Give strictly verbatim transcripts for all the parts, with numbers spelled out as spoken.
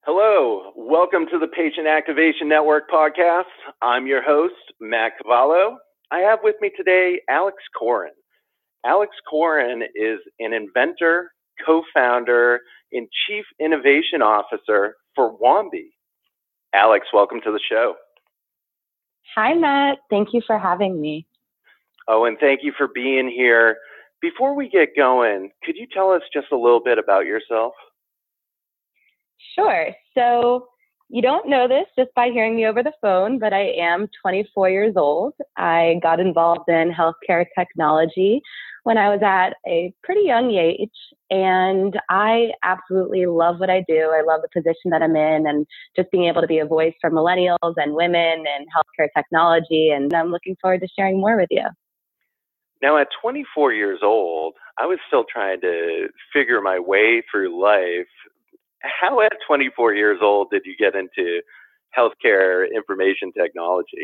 Hello, welcome to the Patient Activation Network podcast. I'm your host, Matt Cavallo. I have with me today Alex Corin. Alex Corin is an inventor, co-founder, and chief innovation officer for Wombi. Alex, welcome to the show. Hi, Matt. Thank you for having me. Oh, and thank you for being here. Before we get going, could you tell us just a little bit about yourself? Sure. So you don't know this just by hearing me over the phone, but I am twenty-four years old. I got involved in healthcare technology when I was at a pretty young age, and I absolutely love what I do. I love the position that I'm in and just being able to be a voice for millennials and women in healthcare technology, and I'm looking forward to sharing more with you. Now, at twenty-four years old, I was still trying to figure my way through life. How at twenty-four years old did you get into healthcare information technology?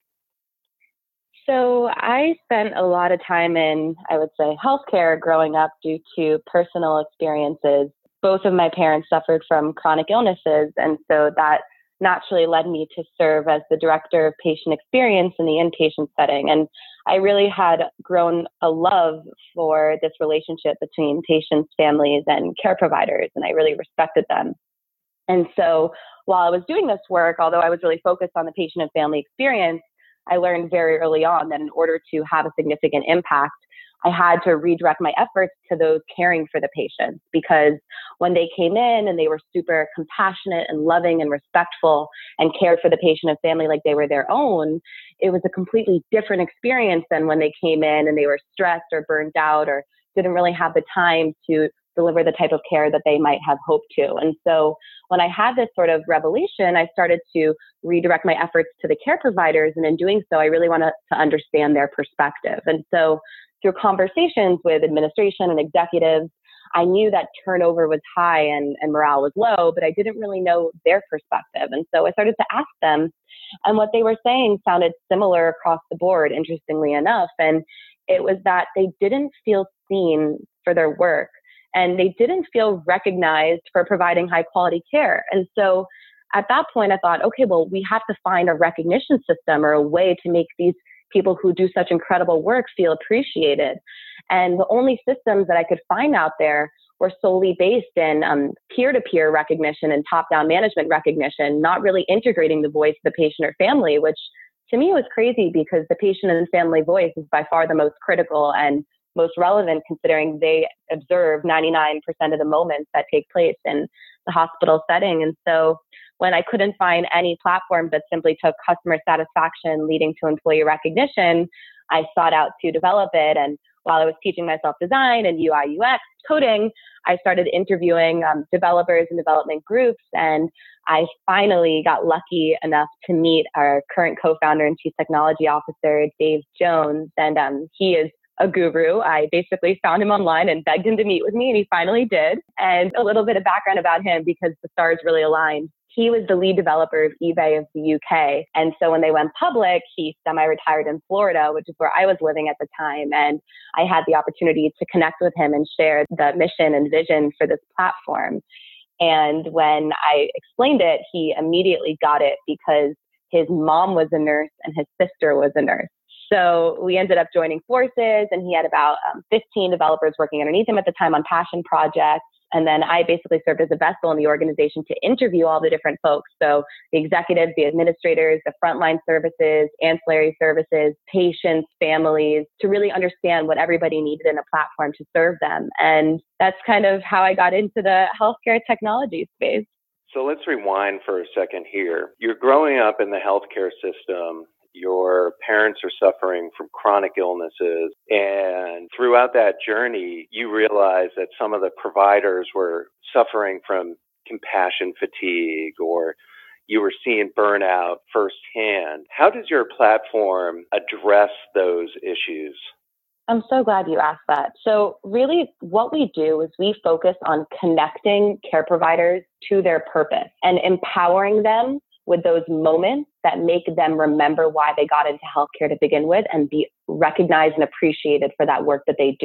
So I spent a lot of time in, I would say, healthcare growing up due to personal experiences. Both of my parents suffered from chronic illnesses, and so that naturally led me to serve as the director of patient experience in the inpatient setting. And I really had grown a love for this relationship between patients, families, and care providers, and I really respected them. And so while I was doing this work, although I was really focused on the patient and family experience, I learned very early on that in order to have a significant impact, I had to redirect my efforts to those caring for the patients, because when they came in and they were super compassionate and loving and respectful and cared for the patient and family like they were their own, it was a completely different experience than when they came in and they were stressed or burnt out or didn't really have the time to deliver the type of care that they might have hoped to. And so when I had this sort of revelation, I started to redirect my efforts to the care providers. And in doing so, I really wanted to understand their perspective. And so through conversations with administration and executives, I knew that turnover was high and, and morale was low, but I didn't really know their perspective. And so I started to ask them, and what they were saying sounded similar across the board, interestingly enough. And it was that they didn't feel seen for their work, and they didn't feel recognized for providing high quality care. And so at that point, I thought, okay, well, we have to find a recognition system or a way to make these people who do such incredible work feel appreciated. And the only systems that I could find out there were solely based in um, peer-to-peer recognition and top-down management recognition, not really integrating the voice of the patient or family, which to me was crazy because the patient and family voice is by far the most critical and most relevant, considering they observe ninety-nine percent of the moments that take place in the hospital setting. And so when I couldn't find any platform that simply took customer satisfaction leading to employee recognition, I sought out to develop it. And while I was teaching myself design and U I U X coding, I started interviewing um, developers and development groups. And I finally got lucky enough to meet our current co-founder and chief technology officer, Dave Jones. And um, he is a guru. I basically found him online and begged him to meet with me, and he finally did. And a little bit of background about him, because the stars really aligned. He was the lead developer of eBay of the U K. And so when they went public, he semi-retired in Florida, which is where I was living at the time. And I had the opportunity to connect with him and share the mission and vision for this platform. And when I explained it, he immediately got it because his mom was a nurse and his sister was a nurse. So we ended up joining forces, and he had about um, fifteen developers working underneath him at the time on passion projects. And then I basically served as a vessel in the organization to interview all the different folks. So the executives, the administrators, the frontline services, ancillary services, patients, families, to really understand what everybody needed in a platform to serve them. And that's kind of how I got into the healthcare technology space. So let's rewind for a second here. You're growing up in the healthcare system. Your parents are suffering from chronic illnesses. And throughout that journey, you realize that some of the providers were suffering from compassion fatigue, or you were seeing burnout firsthand. How does your platform address those issues? I'm so glad you asked that. So really what we do is we focus on connecting care providers to their purpose and empowering them with those moments that make them remember why they got into healthcare to begin with and be recognized and appreciated for that work that they do.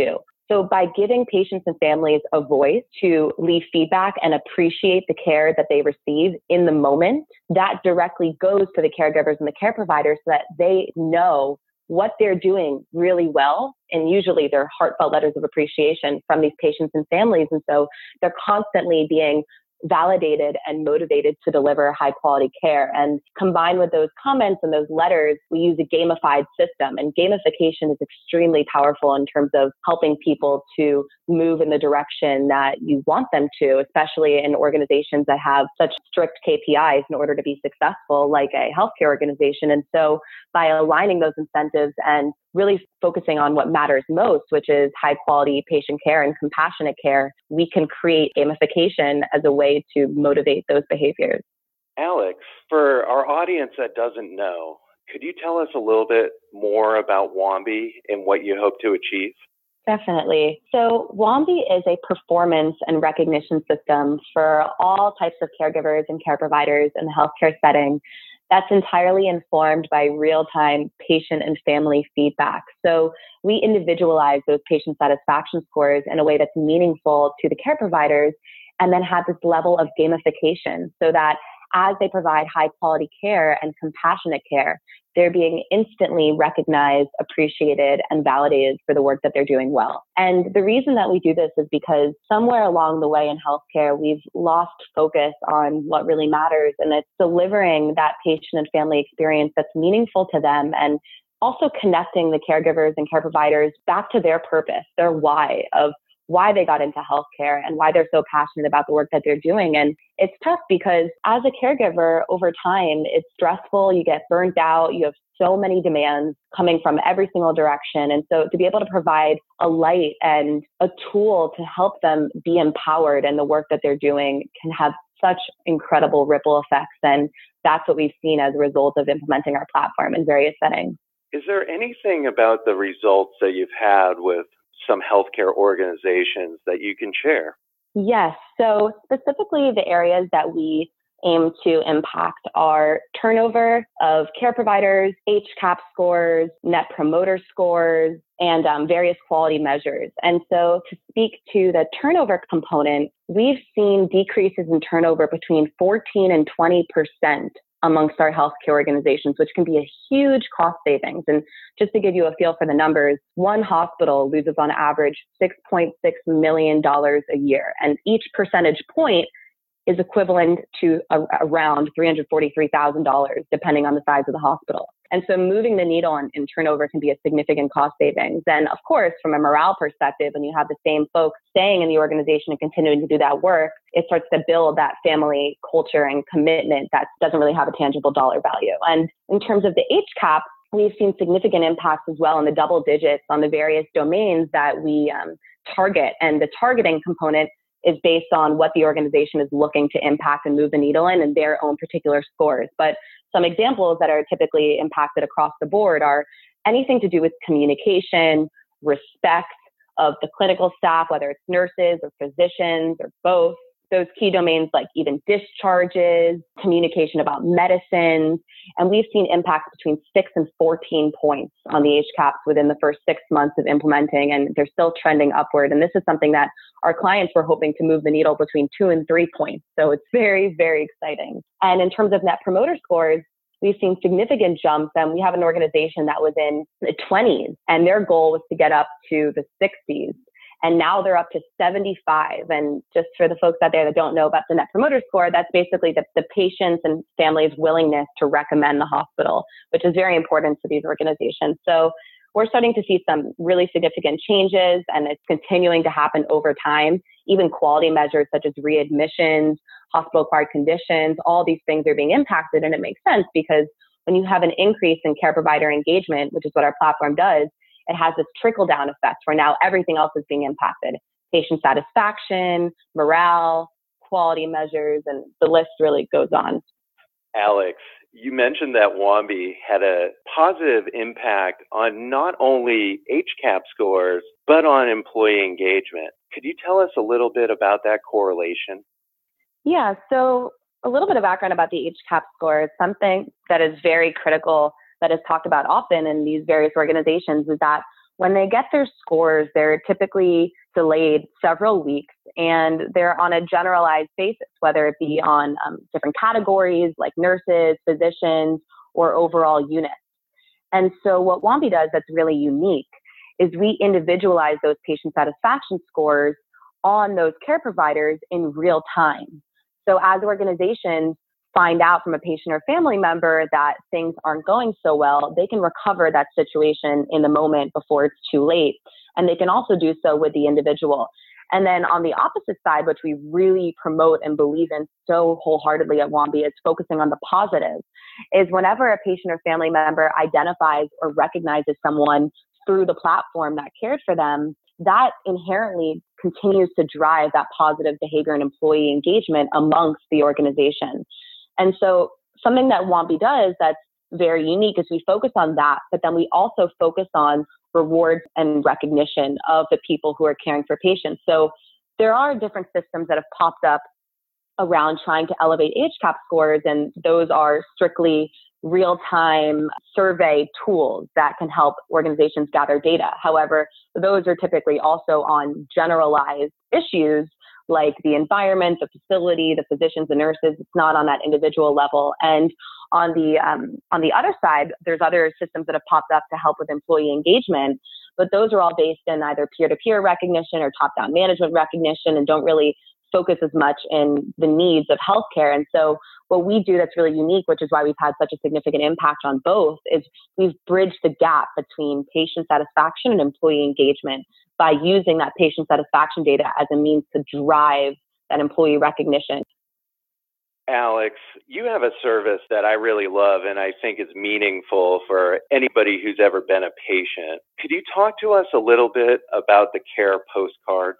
So by giving patients and families a voice to leave feedback and appreciate the care that they receive in the moment, that directly goes to the caregivers and the care providers so that they know what they're doing really well. And usually they're heartfelt letters of appreciation from these patients and families. And so they're constantly being validated and motivated to deliver high quality care. And combined with those comments and those letters, we use a gamified system. And gamification is extremely powerful in terms of helping people to move in the direction that you want them to, especially in organizations that have such strict K P Is in order to be successful, like a healthcare organization. And so by aligning those incentives and really focusing on what matters most, which is high quality patient care and compassionate care, we can create gamification as a way to motivate those behaviors. Alex, for our audience that doesn't know, could you tell us a little bit more about WAMBI and what you hope to achieve? Definitely. So WAMBI is a performance and recognition system for all types of caregivers and care providers in the healthcare setting that's entirely informed by real-time patient and family feedback. So we individualize those patient satisfaction scores in a way that's meaningful to the care providers, and then have this level of gamification so that as they provide high quality care and compassionate care, they're being instantly recognized, appreciated, and validated for the work that they're doing well. And the reason that we do this is because somewhere along the way in healthcare, we've lost focus on what really matters, and it's delivering that patient and family experience that's meaningful to them, and also connecting the caregivers and care providers back to their purpose, their why of why they got into healthcare and why they're so passionate about the work that they're doing. And it's tough because as a caregiver over time, it's stressful, you get burnt out, you have so many demands coming from every single direction. And so to be able to provide a light and a tool to help them be empowered in the work that they're doing can have such incredible ripple effects. And that's what we've seen as a result of implementing our platform in various settings. Is there anything about the results that you've had with some healthcare organizations that you can share? Yes. So specifically the areas that we aim to impact are turnover of care providers, H CAP scores, net promoter scores, and um, various quality measures. And so to speak to the turnover component, we've seen decreases in turnover between fourteen and twenty percent amongst our healthcare organizations, which can be a huge cost savings. And just to give you a feel for the numbers, one hospital loses on average six point six million dollars a year. And each percentage point is equivalent to a, around three hundred forty-three thousand dollars, depending on the size of the hospital. And so moving the needle in, in turnover can be a significant cost savings. And of course, from a morale perspective, when you have the same folks staying in the organization and continuing to do that work, it starts to build that family culture and commitment that doesn't really have a tangible dollar value. And in terms of the H CAP, we've seen significant impacts as well in the double digits on the various domains that we um, target. And the targeting component is based on what the organization is looking to impact and move the needle in and their own particular scores. But some examples that are typically impacted across the board are anything to do with communication, respect of the clinical staff, whether it's nurses or physicians or both. Those key domains like even discharges, communication about medicines, and we've seen impacts between six and fourteen points on the H CAPs within the first six months of implementing, and they're still trending upward. And this is something that our clients were hoping to move the needle between two and three points. So it's very, very exciting. And in terms of net promoter scores, we've seen significant jumps, and we have an organization that was in the twenties, and their goal was to get up to the sixties. And now they're up to seventy-five. And just for the folks out there that don't know about the Net Promoter Score, that's basically the, the patient's and family's willingness to recommend the hospital, which is very important to these organizations. So we're starting to see some really significant changes, and it's continuing to happen over time. Even quality measures such as readmissions, hospital-acquired conditions, all these things are being impacted. And it makes sense because when you have an increase in care provider engagement, which is what our platform does, it has this trickle-down effect where now everything else is being impacted. Patient satisfaction, morale, quality measures, and the list really goes on. Alex, you mentioned that WAMBI had a positive impact on not only H CAP scores, but on employee engagement. Could you tell us a little bit about that correlation? Yeah, so a little bit of background about the H CAP score. Something that is very critical that is talked about often in these various organizations is that when they get their scores, they're typically delayed several weeks, and they're on a generalized basis, whether it be on um, different categories like nurses, physicians, or overall units. And so what Wambi does that's really unique is we individualize those patient satisfaction scores on those care providers in real time. So as organizations find out from a patient or family member that things aren't going so well, they can recover that situation in the moment before it's too late. And they can also do so with the individual. And then on the opposite side, which we really promote and believe in so wholeheartedly at Wambi, is focusing on the positive, is whenever a patient or family member identifies or recognizes someone through the platform that cared for them, that inherently continues to drive that positive behavior and employee engagement amongst the organization. And so something that Wambi does that's very unique is we focus on that, but then we also focus on rewards and recognition of the people who are caring for patients. So there are different systems that have popped up around trying to elevate H CAHPS scores, and those are strictly real-time survey tools that can help organizations gather data. However, those are typically also on generalized issues like the environment, the facility, the physicians, the nurses. It's not on that individual level. And on the um, on the other side, there's other systems that have popped up to help with employee engagement, but those are all based in either peer-to-peer recognition or top-down management recognition and don't really focus as much in the needs of healthcare. And so what we do that's really unique, which is why we've had such a significant impact on both, is we've bridged the gap between patient satisfaction and employee engagement by using that patient satisfaction data as a means to drive that employee recognition. Alex, you have a service that I really love and I think is meaningful for anybody who's ever been a patient. Could you talk to us a little bit about the Care Postcards?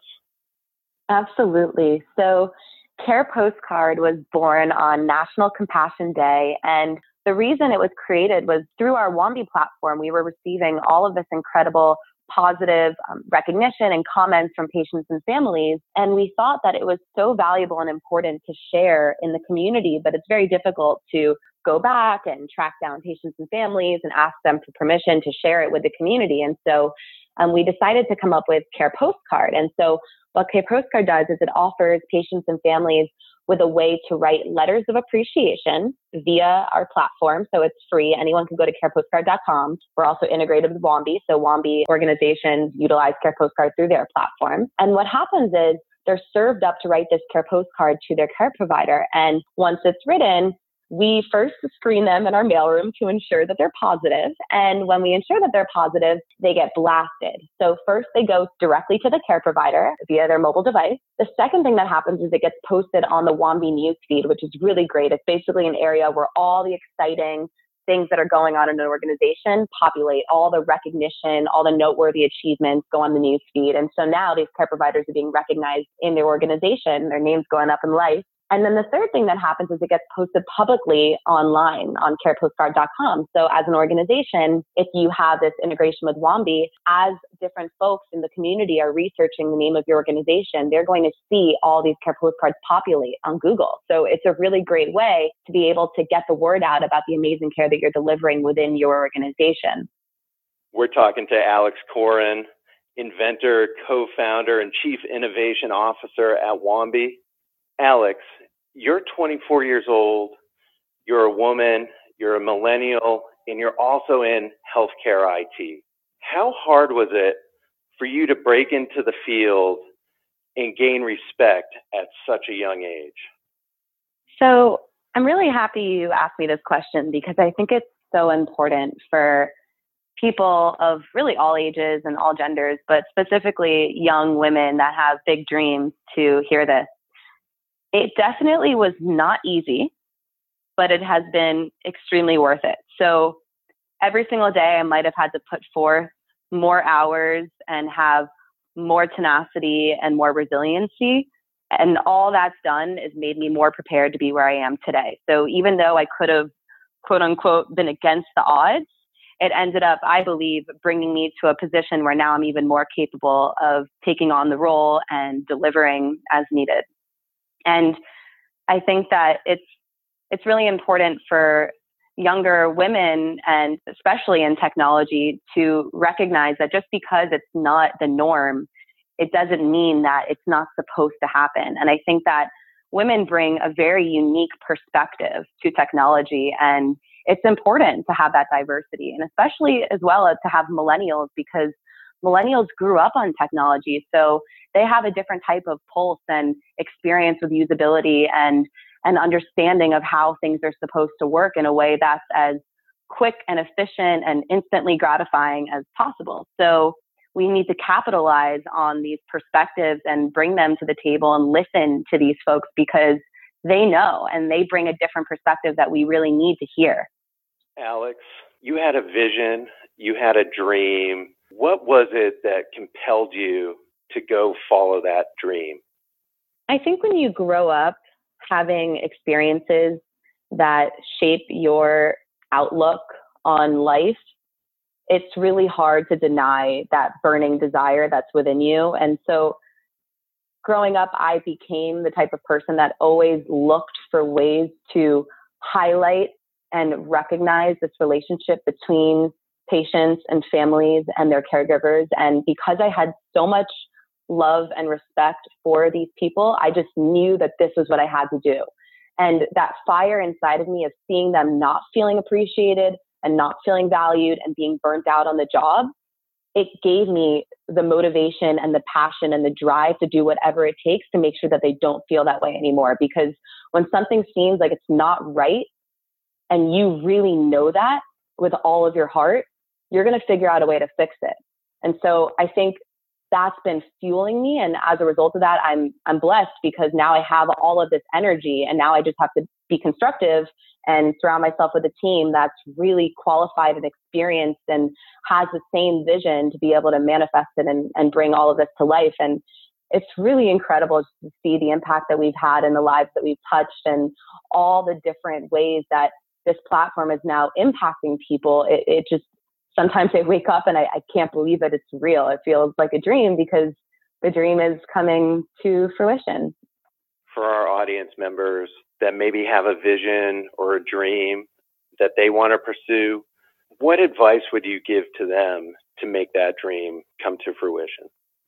Absolutely. So Care Postcard was born on National Compassion Day, and the reason it was created was through our Wambi platform. We were receiving all of this incredible positive um, recognition and comments from patients and families. And we thought that it was so valuable and important to share in the community, but it's very difficult to go back and track down patients and families and ask them for permission to share it with the community. And so um, we decided to come up with Care Postcard. And so what Care Postcard does is it offers patients and families with a way to write letters of appreciation via our platform. So it's free. Anyone can go to care postcard dot com. We're also integrated with Wambi. So Wambi organizations utilize Care Postcard through their platform. And what happens is they're served up to write this Care Postcard to their care provider. And once it's written, we first screen them in our mailroom to ensure that they're positive. And when we ensure that they're positive, they get blasted. So first they go directly to the care provider via their mobile device. The second thing that happens is it gets posted on the Wambi newsfeed, which is really great. It's basically an area where all the exciting things that are going on in an organization populate, all the recognition, all the noteworthy achievements go on the newsfeed. And so now these care providers are being recognized in their organization, their names going up in lights. And then the third thing that happens is it gets posted publicly online on care postcard dot com. So as an organization, if you have this integration with Wambi, as different folks in the community are researching the name of your organization, they're going to see all these Care Postcards populate on Google. So it's a really great way to be able to get the word out about the amazing care that you're delivering within your organization. We're talking to Alex Corin, inventor, co-founder, and chief innovation officer at Wambi. Alex, you're twenty-four years old, you're a woman, you're a millennial, and you're also in healthcare I T. How hard was it for you to break into the field and gain respect at such a young age? So I'm really happy you asked me this question because I think it's so important for people of really all ages and all genders, but specifically young women that have big dreams to hear this. It definitely was not easy, but it has been extremely worth it. So every single day I might have had to put forth more hours and have more tenacity and more resiliency. And all that's done is made me more prepared to be where I am today. So even though I could have, quote unquote, been against the odds, it ended up, I believe, bringing me to a position where now I'm even more capable of taking on the role and delivering as needed. And I think that it's it's really important for younger women, and especially in technology, to recognize that just because it's not the norm, it doesn't mean that it's not supposed to happen. And I think that women bring a very unique perspective to technology, and it's important to have that diversity, and especially as well as to have millennials, because millennials grew up on technology. So they have a different type of pulse and experience with usability and an understanding of how things are supposed to work in a way that's as quick and efficient and instantly gratifying as possible. So we need to capitalize on these perspectives and bring them to the table and listen to these folks, because they know and they bring a different perspective that we really need to hear. Alex, you had a vision, you had a dream. What was it that compelled you to go follow that dream? I think when you grow up having experiences that shape your outlook on life, it's really hard to deny that burning desire that's within you. And so growing up, I became the type of person that always looked for ways to highlight and recognize this relationship between patients and families and their caregivers. And because I had so much love and respect for these people, I just knew that this was what I had to do. And that fire inside of me of seeing them not feeling appreciated and not feeling valued and being burnt out on the job, it gave me the motivation and the passion and the drive to do whatever it takes to make sure that they don't feel that way anymore. Because when something seems like it's not right, and you really know that with all of your heart, you're going to figure out a way to fix it. And so I think that's been fueling me. And as a result of that, I'm, I'm blessed, because now I have all of this energy, and now I just have to be constructive and surround myself with a team that's really qualified and experienced and has the same vision to be able to manifest it and, and bring all of this to life. And it's really incredible to see the impact that we've had in the lives that we've touched, and all the different ways that this platform is now impacting people. It, it just, sometimes I wake up and I, I can't believe that it's real. It feels like a dream, because the dream is coming to fruition. For our audience members that maybe have a vision or a dream that they want to pursue, what advice would you give to them to make that dream come to fruition?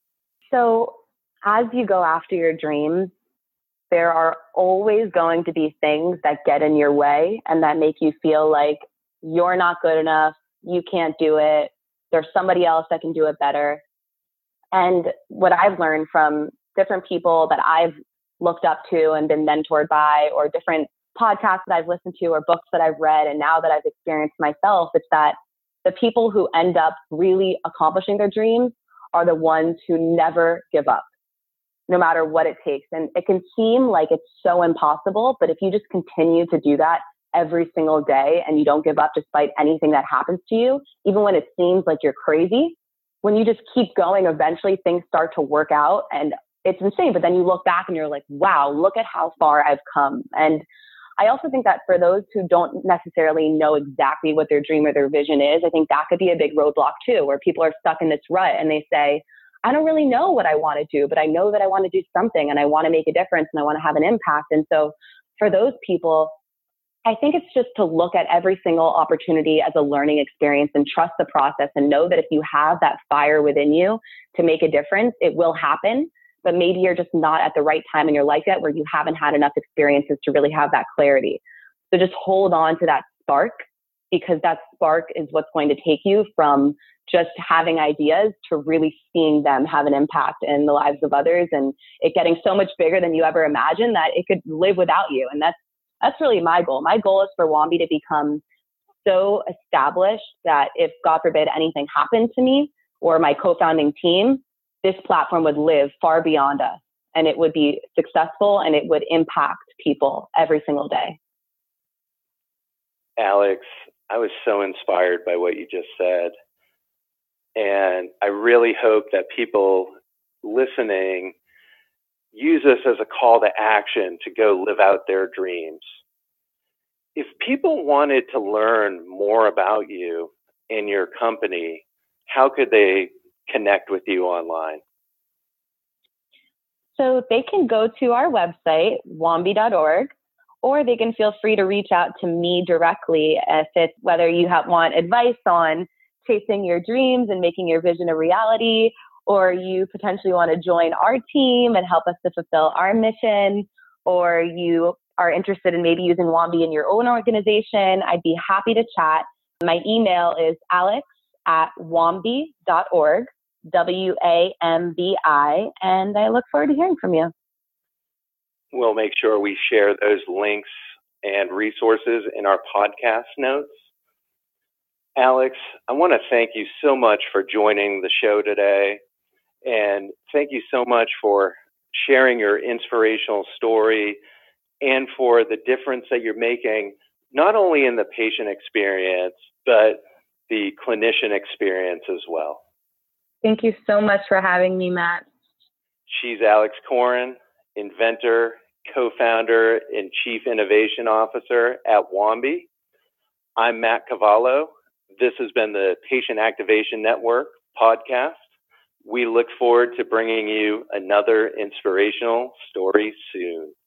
So as you go after your dreams, there are always going to be things that get in your way and that make you feel like you're not good enough, you can't do it, there's somebody else that can do it better. And what I've learned from different people that I've looked up to and been mentored by, or different podcasts that I've listened to, or books that I've read, and now that I've experienced myself, it's that the people who end up really accomplishing their dreams are the ones who never give up, no matter what it takes. And it can seem like it's so impossible, but if you just continue to do that every single day and you don't give up despite anything that happens to you, even when it seems like you're crazy, when you just keep going, eventually things start to work out, and it's insane. But then you look back and you're like, wow, look at how far I've come. And I also think that for those who don't necessarily know exactly what their dream or their vision is, I think that could be a big roadblock too, where people are stuck in this rut and they say, I don't really know what I want to do, but I know that I want to do something and I want to make a difference and I want to have an impact. And so for those people, I think it's just to look at every single opportunity as a learning experience and trust the process, and know that if you have that fire within you to make a difference, it will happen. But maybe you're just not at the right time in your life yet, where you haven't had enough experiences to really have that clarity. So just hold on to that spark, because that spark is what's going to take you from just having ideas to really seeing them have an impact in the lives of others, and it getting so much bigger than you ever imagined that it could live without you. And that's that's really my goal. My goal is for Wambi to become so established that if, God forbid, anything happened to me or my co-founding team, this platform would live far beyond us, and it would be successful, and it would impact people every single day. Alex, I was so inspired by what you just said. And I really hope that people listening use this as a call to action to go live out their dreams. If people wanted to learn more about you and your company, how could they connect with you online? So they can go to our website, wambi dot org, or they can feel free to reach out to me directly if it's whether you have, want advice on chasing your dreams and making your vision a reality, or you potentially want to join our team and help us to fulfill our mission, or you are interested in maybe using Wambi in your own organization. I'd be happy to chat. My email is alex at wambi dot org, W A M B I, and I look forward to hearing from you. We'll make sure we share those links and resources in our podcast notes. Alex, I want to thank you so much for joining the show today, and thank you so much for sharing your inspirational story and for the difference that you're making, not only in the patient experience, but the clinician experience as well. Thank you so much for having me, Matt. She's Alex Corin, inventor, co-founder, and chief innovation officer at Wambi. I'm Matt Cavallo. This has been the Patient Activation Network podcast. We look forward to bringing you another inspirational story soon.